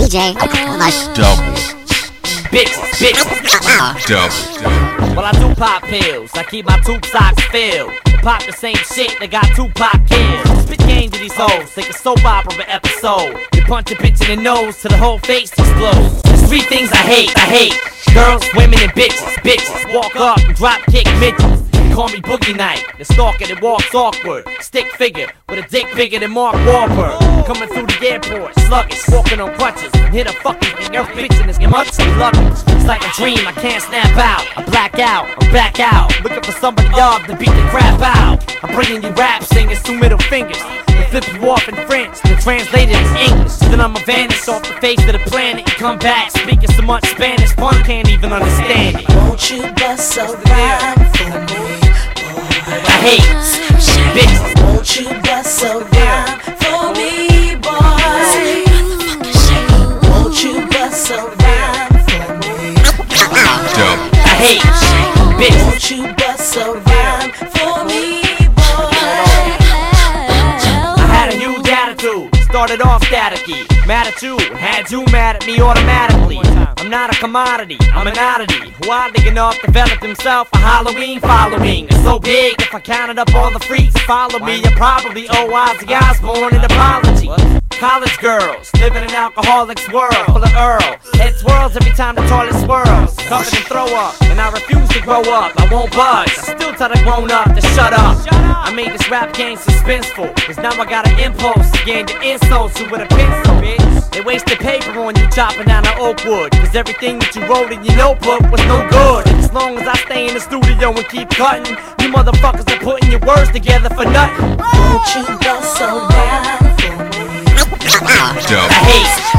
DJ Lush. Double. Bitches. Double. Well, I do pop pills, I keep my tube socks filled. Pop the same shit that got Tupac killed. Spit game to these hoes, like a soap opera episode. You punch a bitch in the nose till the whole face explodes. There's three things I hate. Girls, women, and bitches. Walk up and drop kick midgets. Call me Boogie Night, the stalker that walks awkward. Stick figure with a dick bigger than Mark Wahlberg. Coming through the airport, sluggish, walking on crutches. Hit a fucking thing, your bitch in this game up to luggage. It's like a dream, I can't snap out. I black out, I'm back out. Looking for somebody up to beat the crap out. I'm bringing you rap singers, 2 middle fingers. They flip you off in French, then translate it in English. Then I'ma vanish off the face of the planet and come back speaking so much Spanish, one can't even understand it. Won't you bust a rhyme for me? I hate bitches. Won't you bust a rhyme for me, boy? Won't you bust a rhyme for me? Double. I hate bitches. Won't you bust a rhyme for me, boy? I had a huge attitude, started off staticky. Mad at you, had you mad at me automatically. I'm not a commodity, I'm an oddity who oddly enough developed himself a Halloween following. It's so big, if I counted up all the freaks that follow me, I probably owe Ozzy Osbourne an apology. College girls, living in an alcoholic's world full of Earl. Head swirls every time the toilet swirls. Covered in throw up, and I refuse to grow up. I won't budge, I still tell the grown up to shut up. I made this rap game suspenseful, cause now I got an impulse to gain the insults you with a pencil, bitch. They wasted paper on you chopping down the oak wood, cause everything that you wrote in your notebook was no good. And as long as I stay in the studio and keep cutting, you motherfuckers are putting your words together for nothing. Won't you bust a rhyme for me? Double. I hate